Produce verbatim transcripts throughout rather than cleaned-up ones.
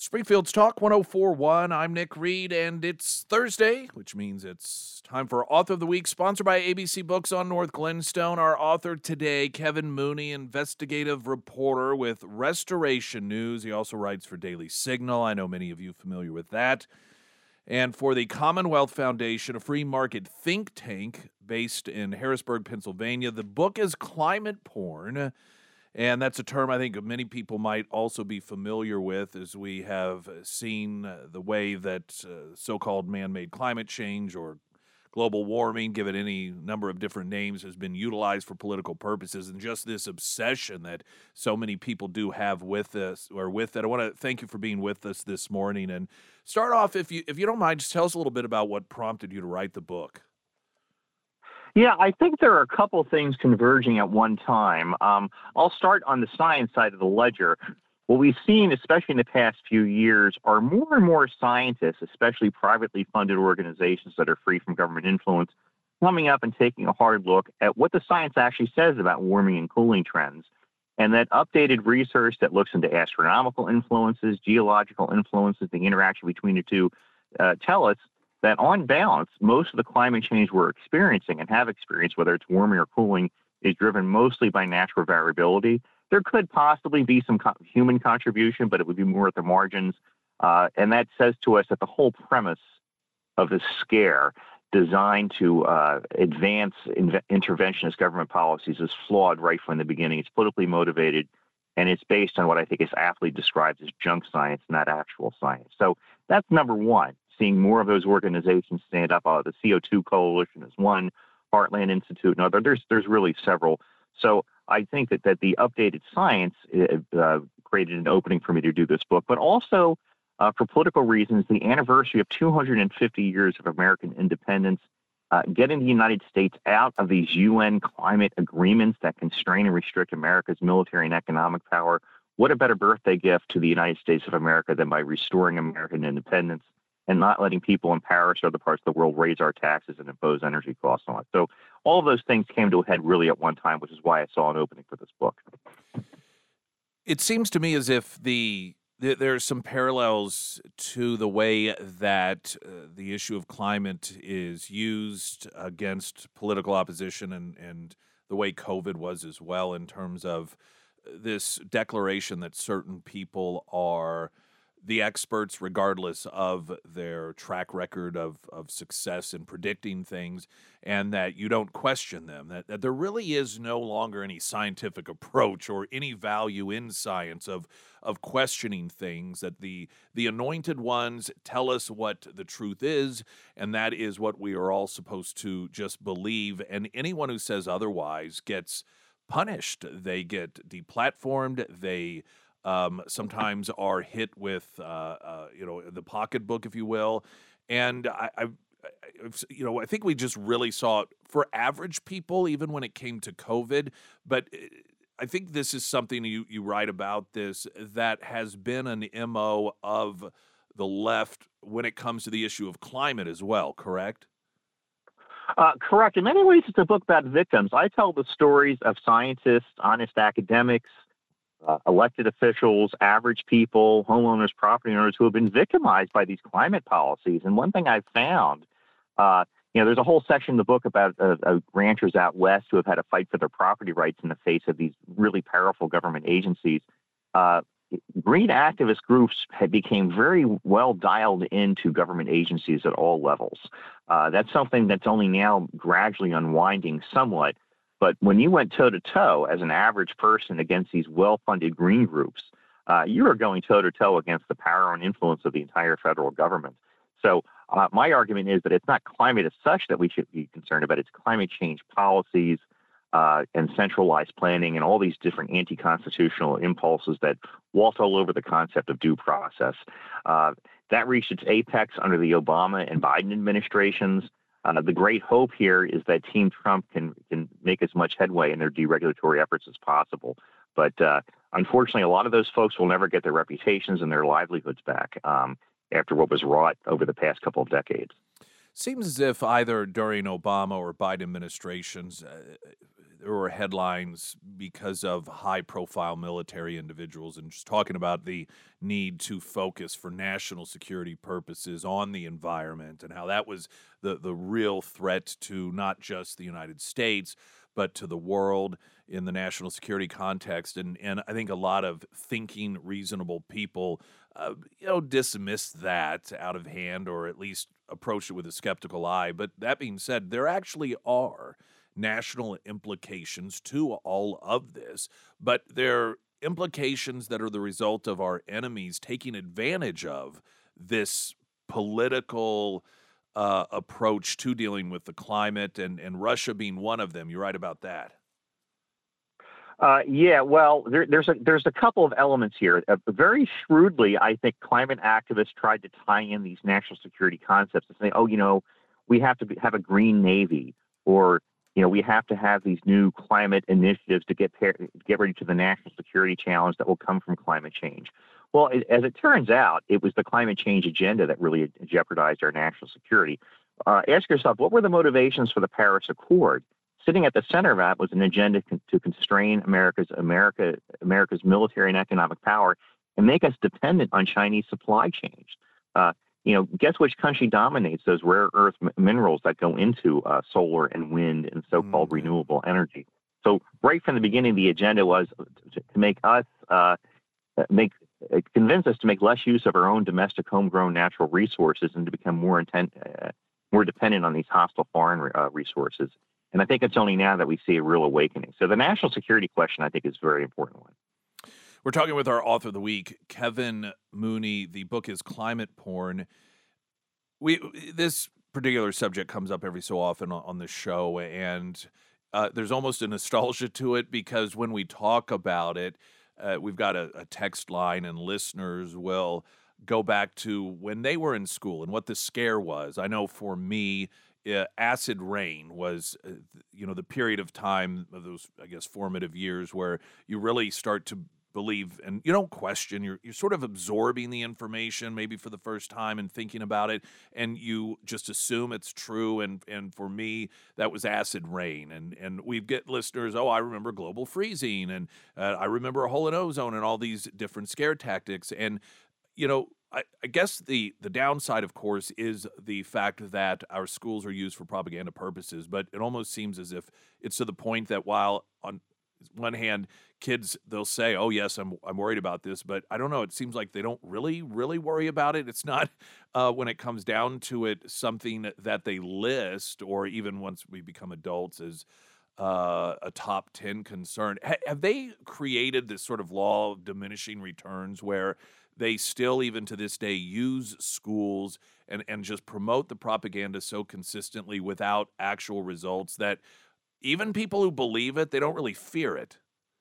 Springfield's Talk one oh four point one. I'm Nick Reed, and it's Thursday, which means it's time for Author of the Week, sponsored by A B C Books on North Glenstone. Our author today, Kevin Mooney, investigative reporter with Restoration News. He also writes for Daily Signal. I know many of you are familiar with that. And for the Commonwealth Foundation, a free market think tank based in Harrisburg, Pennsylvania. The book is Climate Porn. And that's a term I think many people might also be familiar with, as we have seen the way that uh, so-called man-made climate change or global warming, give it any number of different names, has been utilized for political purposes, and just this obsession that so many people do have with this or with it. I want to thank you for being with us this morning, and start off, if you if you don't mind, just tell us a little bit about what prompted you to write the book. Yeah, I think there are a couple things converging at one time. Um, I'll start on the science side of the ledger. What we've seen, especially in the past few years, are more and more scientists, especially privately funded organizations that are free from government influence, coming up and taking a hard look at what the science actually says about warming and cooling trends. And that updated research that looks into astronomical influences, geological influences, the interaction between the two, uh, tell us that on balance, most of the climate change we're experiencing and have experienced, whether it's warming or cooling, is driven mostly by natural variability. There could possibly be some co- human contribution, but it would be more at the margins. Uh, and that says to us that the whole premise of this scare designed to uh, advance in- interventionist government policies is flawed right from the beginning. It's politically motivated, and it's based on what I think is aptly described as junk science, not actual science. So that's number one. Seeing more of those organizations stand up. Uh, the C O two Coalition is one, Heartland Institute, another. There's there's really several. So I think that, that the updated science uh, created an opening for me to do this book, but also uh, for political reasons, the anniversary of two hundred fifty years of American independence, uh, getting the United States out of these U N climate agreements that constrain and restrict America's military and economic power. What a better birthday gift to the United States of America than by restoring American independence and not letting people in Paris or other parts of the world raise our taxes and impose energy costs on us. So all of those things came to a head really at one time, which is why I saw an opening for this book. It seems to me as if the th- there are some parallels to the way that uh, the issue of climate is used against political opposition, and, and the way COVID was as well, in terms of this declaration that certain people are the experts, regardless of their track record of, of success in predicting things, and that you don't question them, that, that there really is no longer any scientific approach or any value in science of of questioning things, that the the anointed ones tell us what the truth is, and that is what we are all supposed to just believe, and anyone who says otherwise gets punished. They get deplatformed, they Um, sometimes are hit with, uh, uh, you know, the pocketbook, if you will. And I, I, I've, you know, I think we just really saw it for average people, even when it came to COVID. But uh, I think this is something you, you write about this that has been an M O of the left when it comes to the issue of climate as well, correct? Uh, correct. In many ways, it's a book about victims. I tell the stories of scientists, honest academics, uh, elected officials, average people, homeowners, property owners who have been victimized by these climate policies. And one thing I've found, uh, you know, there's a whole section in the book about uh, uh, ranchers out west who have had to fight for their property rights in the face of these really powerful government agencies. Uh, Green activist groups had became very well dialed into government agencies at all levels. Uh, that's something that's only now gradually unwinding somewhat. But when you went toe to toe as an average person against these well-funded green groups, uh, you are going toe to toe against the power and influence of the entire federal government. So uh, my argument is that it's not climate as such that we should be concerned about. It's climate change policies uh, and centralized planning and all these different anti-constitutional impulses that waltz all over the concept of due process. Uh, that reached its apex under the Obama and Biden administrations. Uh, the great hope here is that Team Trump can can make as much headway in their deregulatory efforts as possible. But uh, unfortunately, a lot of those folks will never get their reputations and their livelihoods back um, after what was wrought over the past couple of decades. Seems as if either during Obama or Biden administrations, uh, there were headlines because of high-profile military individuals and just talking about the need to focus for national security purposes on the environment and how that was the the real threat to not just the United States, but to the world in the national security context. And and I think a lot of thinking, reasonable people, uh, you know, dismiss that out of hand or at least approach it with a skeptical eye. But that being said, there actually are national implications to all of this, but they're implications that are the result of our enemies taking advantage of this political uh, approach to dealing with the climate, and, and Russia being one of them. You're right about that. Uh, yeah, well, there, there's a there's a couple of elements here. Uh, very shrewdly, I think climate activists tried to tie in these national security concepts and say, oh, you know, we have to be, have a green navy, or you know, we have to have these new climate initiatives to get par- get ready to the national security challenge that will come from climate change. Well, it, as it turns out, it was the climate change agenda that really jeopardized our national security. Uh, ask yourself, what were the motivations for the Paris Accord? Sitting at the center of that was an agenda con- to constrain America's America America's military and economic power and make us dependent on Chinese supply chains. Uh, you know, guess which country dominates those rare earth m- minerals that go into uh, solar and wind and so-called Mm, yeah. renewable energy. So right from the beginning, the agenda was to, to make us uh, make uh, convince us to make less use of our own domestic, homegrown natural resources and to become more intent, uh, more dependent on these hostile foreign uh, resources. And I think it's only now that we see a real awakening. So the national security question, I think, is a very important one. We're talking with our author of the week, Kevin Mooney. The book is Climate Porn. We This particular subject comes up every so often on, on the show, and uh, there's almost a nostalgia to it because when we talk about it, uh, we've got a, a text line, and listeners will go back to when they were in school and what the scare was. I know for me, uh, acid rain was, uh, you know, the period of time of those, I guess, formative years where you really start to believe and you don't question. You're you're sort of absorbing the information maybe for the first time and thinking about it, and you just assume it's true. And and for me, that was acid rain. And and we get listeners. Oh, I remember global freezing, and uh, I remember a hole in ozone, and all these different scare tactics. And you know, I, I guess the the downside, of course, is the fact that our schools are used for propaganda purposes. But it almost seems as if it's to the point that while on one hand, kids they'll say, "Oh yes, I'm I'm worried about this," but I don't know. It seems like they don't really really worry about it. It's not uh, when it comes down to it something that they list, or even once we become adults, as uh, a top ten concern. Ha- have they created this sort of law of diminishing returns where they still, even to this day, use schools and, and just promote the propaganda so consistently without actual results that even people who believe it, they don't really fear it?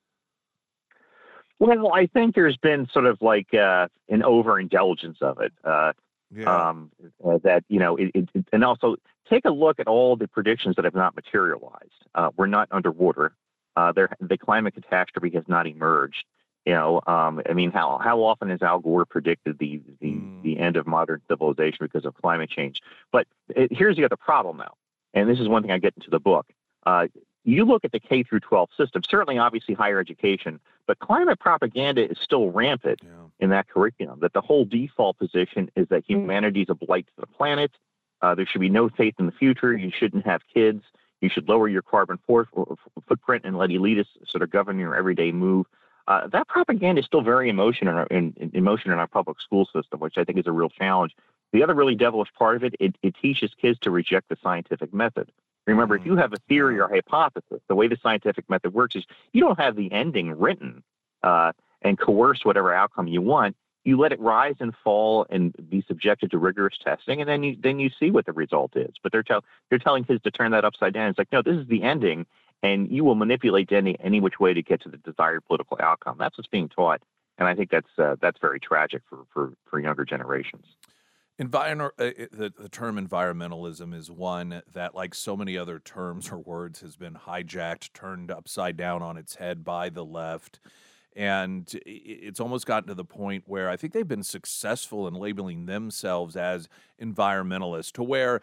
Well, I think there's been sort of like uh, an overindulgence of it. Uh, Yeah. um, uh, that you know, it, it, it- and also take a look at all the predictions that have not materialized. Uh, we're not underwater. Uh, there, the climate catastrophe has not emerged. You know, um, I mean, how how often has Al Gore predicted the the Mm. the end of modern civilization because of climate change? But it, here's the other problem, though, and this is one thing I get into the book. Uh, you look at the K through twelve system, certainly, obviously, higher education, but climate propaganda is still rampant Yeah. in that curriculum. That the whole default position is that humanity is a blight to the planet. Uh, there should be no faith in the future. You shouldn't have kids. You should lower your carbon for, footprint and let elitists sort of govern your everyday move. Uh, that propaganda is still very emotion in, our, in, in emotion in our public school system, which I think is a real challenge. The other really devilish part of it, it, it teaches kids to reject the scientific method. Remember, if you Mm. have a theory Yeah. or hypothesis, the way the scientific method works is you don't have the ending written uh, and coerce whatever outcome you want. You let it rise and fall and be subjected to rigorous testing, and then you then you see what the result is. But they're tell they're telling kids to turn that upside down. It's like, no, this is the ending, and you will manipulate any any which way to get to the desired political outcome. That's what's being taught, and I think that's uh, that's very tragic for for for younger generations. Enviro- uh, uh, the, the term environmentalism is one that, like so many other terms or words, has been hijacked, turned upside down on its head by the left. And i- it's almost gotten to the point where I think they've been successful in labeling themselves as environmentalists, to where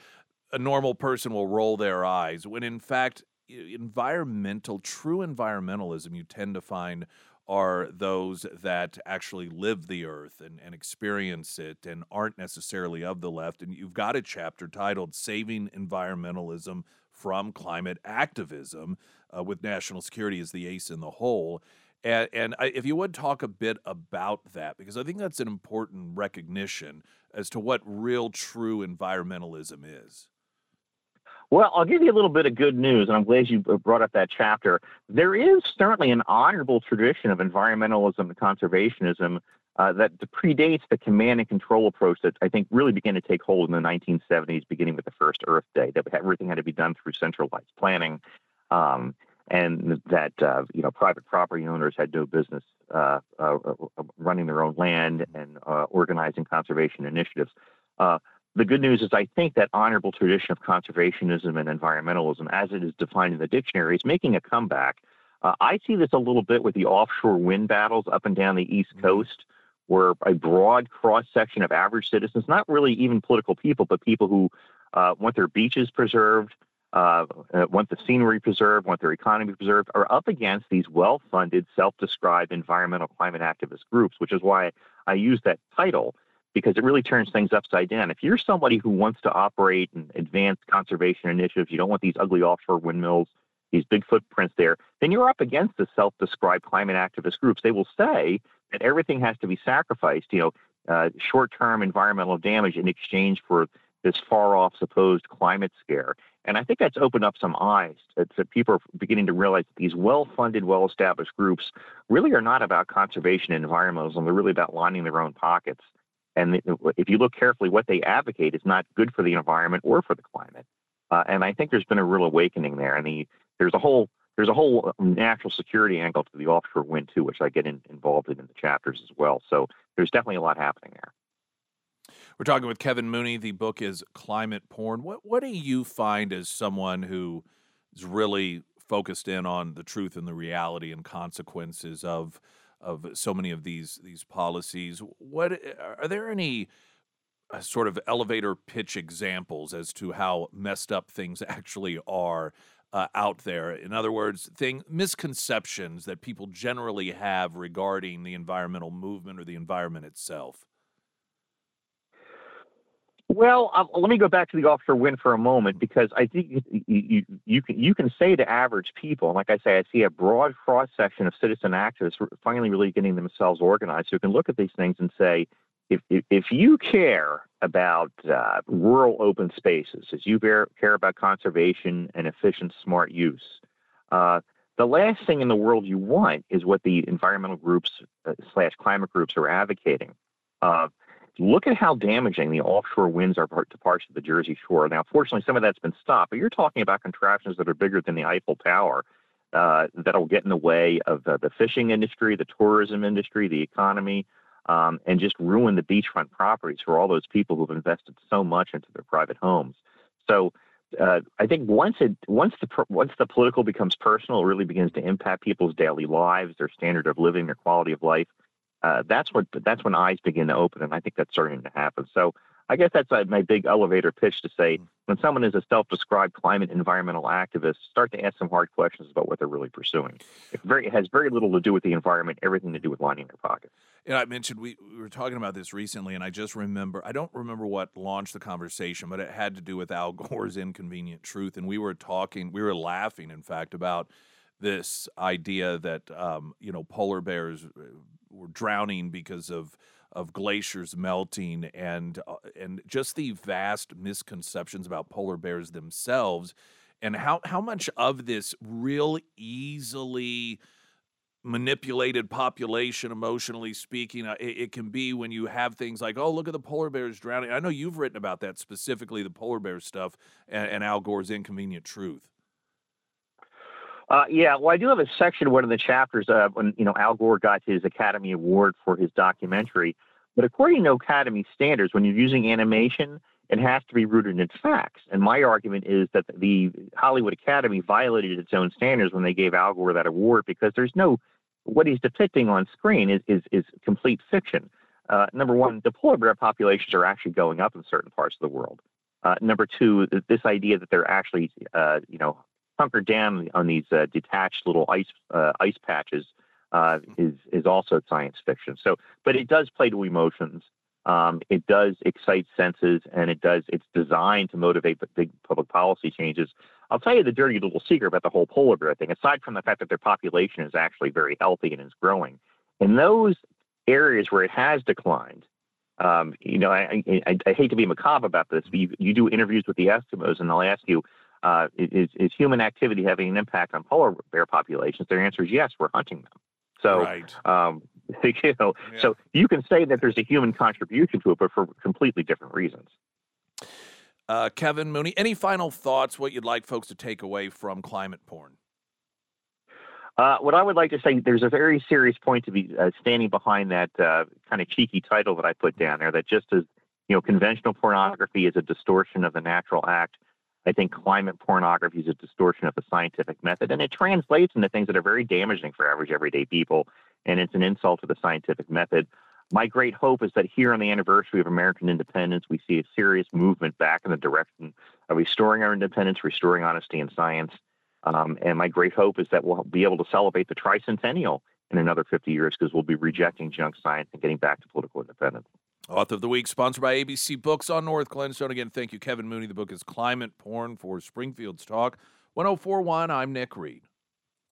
a normal person will roll their eyes when in fact e- environmental true environmentalism you tend to find are those that actually live the earth and, and experience it and aren't necessarily of the left. And you've got a chapter titled Saving Environmentalism from Climate Activism, uh, with national security as the ace in the hole. And, and I, if you would talk a bit about that, because I think that's an important recognition as to what real true environmentalism is. Well, I'll give you a little bit of good news, and I'm glad you brought up that chapter. There is certainly an honorable tradition of environmentalism and conservationism uh, that predates the command and control approach that I think really began to take hold in the nineteen seventies, beginning with the first Earth Day, that everything had to be done through centralized planning, um, and that uh, you know private property owners had no business uh, uh, running their own land and uh, organizing conservation initiatives. Uh, The good news is I think that honorable tradition of conservationism and environmentalism, as it is defined in the dictionary, is making a comeback. Uh, I see this a little bit with the offshore wind battles up and down the East Coast, where a broad cross-section of average citizens, not really even political people, but people who uh, want their beaches preserved, uh, uh, want the scenery preserved, want their economy preserved, are up against these well-funded, self-described environmental climate activist groups, which is why I use that title, because it really turns things upside down. If you're somebody who wants to operate and advance conservation initiatives, you don't want these ugly offshore windmills, these big footprints there, then you're up against the self-described climate activist groups. They will say that everything has to be sacrificed, you know, uh, short-term environmental damage in exchange for this far-off supposed climate scare. And I think that's opened up some eyes that people are beginning to realize that these well-funded, well-established groups really are not about conservation and environmentalism. They're really about lining their own pockets. And if you look carefully, what they advocate is not good for the environment or for the climate. Uh, and I think there's been a real awakening there. And the, there's a whole there's a whole national security angle to the offshore wind too, which I get in, involved in in the chapters as well. So there's definitely a lot happening there. We're talking with Kevin Mooney. The book is Climate Porn. What what do you find as someone who is really focused in on the truth and the reality and consequences of of so many of these these policies? What are there any uh, sort of elevator pitch examples as to how messed up things actually are uh, out there? In other words, thing misconceptions that people generally have regarding the environmental movement or the environment itself. Well, um, let me go back to the offshore wind for a moment, because I think you, you, you can you can say to average people, and like I say, I see a broad cross section of citizen activists finally really getting themselves organized, who can look at these things and say, if if, if you care about uh, rural open spaces, as you care, care about conservation and efficient, smart use, uh, the last thing in the world you want is what the environmental groups uh, slash climate groups are advocating. Uh, Look at how damaging the offshore winds are to parts of the Jersey Shore. Now, fortunately, some of that's been stopped, but you're talking about contraptions that are bigger than the Eiffel Tower uh, that'll get in the way of the, the fishing industry, the tourism industry, the economy, um, and just ruin the beachfront properties for all those people who've invested so much into their private homes. So uh, I think once it once the once the political becomes personal, it really begins to impact people's daily lives, their standard of living, their quality of life. Uh, that's what that's when eyes begin to open, and I think that's starting to happen. So I guess that's uh, my big elevator pitch to say, when someone is a self-described climate environmental activist, start to ask some hard questions about what they're really pursuing. It, very, it has very little to do with the environment, everything to do with lining their pockets. And I mentioned we, we were talking about this recently, and I just remember, I don't remember what launched the conversation, but it had to do with Al Gore's Inconvenient Truth. And we were talking, we were laughing, in fact, about this idea that, um, you know, polar bears were drowning because of of glaciers melting, and uh, and just the vast misconceptions about polar bears themselves, and how how much of this real easily manipulated population, emotionally speaking, uh, it, it can be when you have things like, oh, look at the polar bears drowning. I know you've written about that, specifically the polar bear stuff and, and Al Gore's Inconvenient Truth. Uh, yeah, well, I do have a section in one of the chapters uh, when, you know, Al Gore got his Academy Award for his documentary. But according to Academy standards, when you're using animation, it has to be rooted in facts. And my argument is that the Hollywood Academy violated its own standards when they gave Al Gore that award, because there's no, what he's depicting on screen is is, is complete fiction. Uh, number one, the polar bear populations are actually going up in certain parts of the world. Uh, number two, th- this idea that they're actually, uh, you know, hunkered down on these uh, detached little ice uh, ice patches uh, is is also science fiction. So, but it does play to emotions. Um, it does excite senses, and it does. It's designed to motivate big public policy changes. I'll tell you the dirty little secret about the whole polar bear thing. Aside from the fact that their population is actually very healthy and is growing, in those areas where it has declined, um, you know, I, I, I hate to be macabre about this, but you, you do interviews with the Eskimos, and they'll ask you, uh, is, is human activity having an impact on polar bear populations? Their answer is yes, we're hunting them. So, right. um, you know, Yeah. so you can say that there's a human contribution to it, but for completely different reasons. Uh, Kevin Mooney, any final thoughts, what you'd like folks to take away from climate porn? Uh, what I would like to say, there's a very serious point to be uh, standing behind that uh, kind of cheeky title that I put down there, that just as, you know, conventional pornography is a distortion of the natural act, I think climate pornography is a distortion of the scientific method, and it translates into things that are very damaging for average everyday people, and it's an insult to the scientific method. My great hope is that here on the anniversary of American independence, we see a serious movement back in the direction of restoring our independence, restoring honesty in science. Um, and my great hope is that we'll be able to celebrate the tricentennial in another fifty years, because we'll be rejecting junk science and getting back to political independence. Author of the Week, sponsored by A B C Books on North Glenstone. Again, thank you, Kevin Mooney. The book is Climate Porn for Springfield's Talk. ten forty-one, I'm Nick Reed.